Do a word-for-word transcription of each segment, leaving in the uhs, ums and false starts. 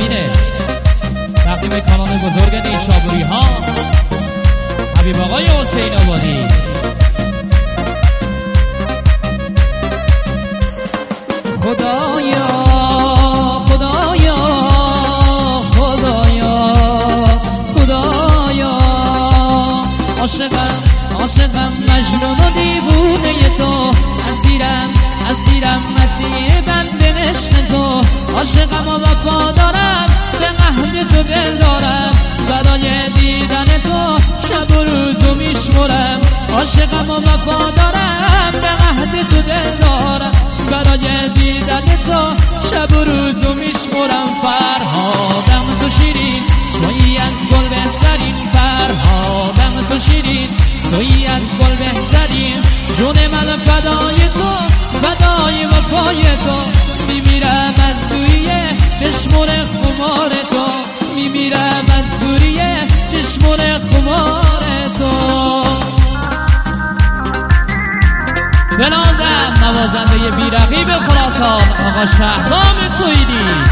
اینه تقدیم کانال بزرگ نیشابوری ها حبیب آقای حسین آبادی. خدایا خدایا خدایا خدایا عاشقم عاشقم مجنون و دیوونه تو، اسیرم اسیرم مسیح بنده عشق تو، عاشقم و وفادارم به عهد تو دل دارم، برای دیدن تو شب و روزو میشمرم، عاشقم و وفادارم به عهد تو دل دارم، برای دیدن تو شب و روزو میشمرم. فرهادم تو شیرین تویی از گل بهترین، فرهادم تو شیرین تویی از گل بهترین، جون من فدای تو فدای وفای تو، میمیرم از دوریه چشمون خمار تو، میمیرم از دوریه چشمون خمار تو. بنازم نوازنده بی‌رقیب خراسان آقا شهرام سویدی.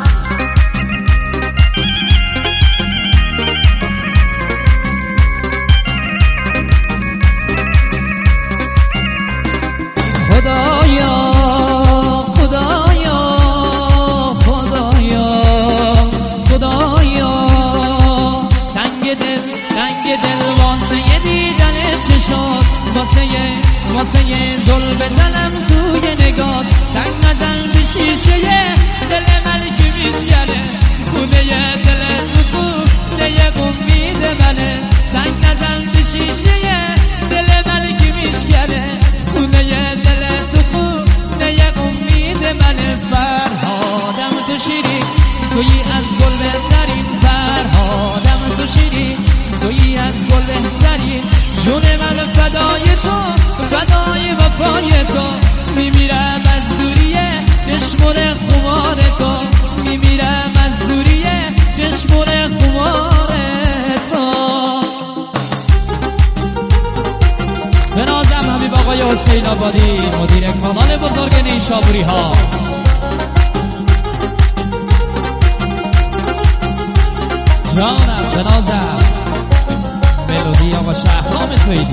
خدایا خدایا خدایا خدایا تنگ دل تنگ دل واسه دیدن چشات، واسه واسه زل بزنم توی نگات، تنگ نزن به شیشه دل من که میشکنه، خونه دل تو خونه امید منه، تنگ نزن به شیشه دل من که میشکنه، خونه دل تو خونه امید منه. فرهادم تو شیرین تویی از گل بهترین، فرهادم تو شیرین تویی از گل بهترین، جون من فدای تو فدای وفای تو، میمیرم از دوریه چشمون خمار تو، میمیرم از دوریه چشمون خمار تو. بنازم حبیب آقای حسین آبادی مدیر کانال بزرگ نیشابوری ها. جانم بنازم ملودی آقا شهرام سویدی.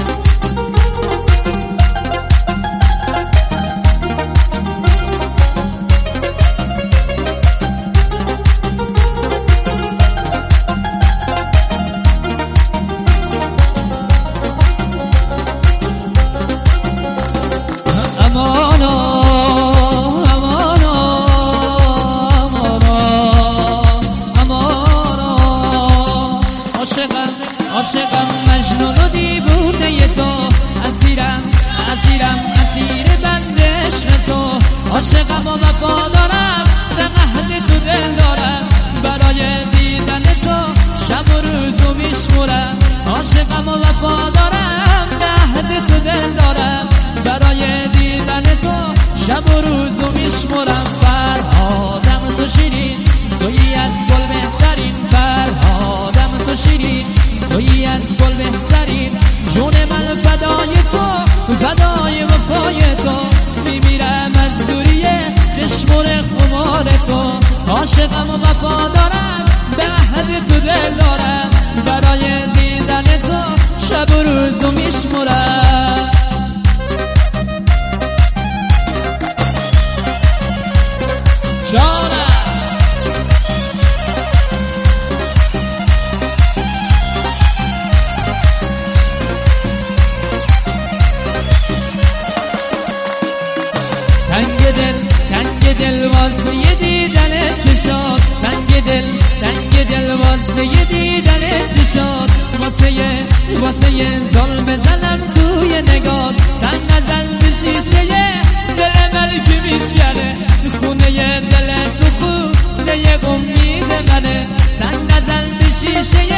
عاشقم مجنون و دیوونه تو، اسیرم اسیرم اسیر بنده عشق تو، عاشقم و وفادارم به عهد تو دل دارم، برای دیدن تو شب و روزو میشمرم، عاشقم و وفادارم به عهد تو دل دارم، برای دیدن تو شب و روزو میشمرم. فرهادم تو شیرین تویی از گل بهترین، فرهادم تو شیرین تویی از گل بهترین، جون من فدای تو فدای وفای تو، میمیرم از دوریه چشمون خمار تو، عاشقم و وفادارم به عهد تو دل دارم، برای دیدن تو شب و روزو میشمرم. جانم تنگ دل تنگ دل واسه دیدن چشات، تنگ دل تنگ دل واسه دیدن چشات، واسه واسه زل بزنم توی نگات، تنگ نزن به شیشه دل من که میشکنه، خونه دل تو خونه امید منه، تنگ نزن به شیشه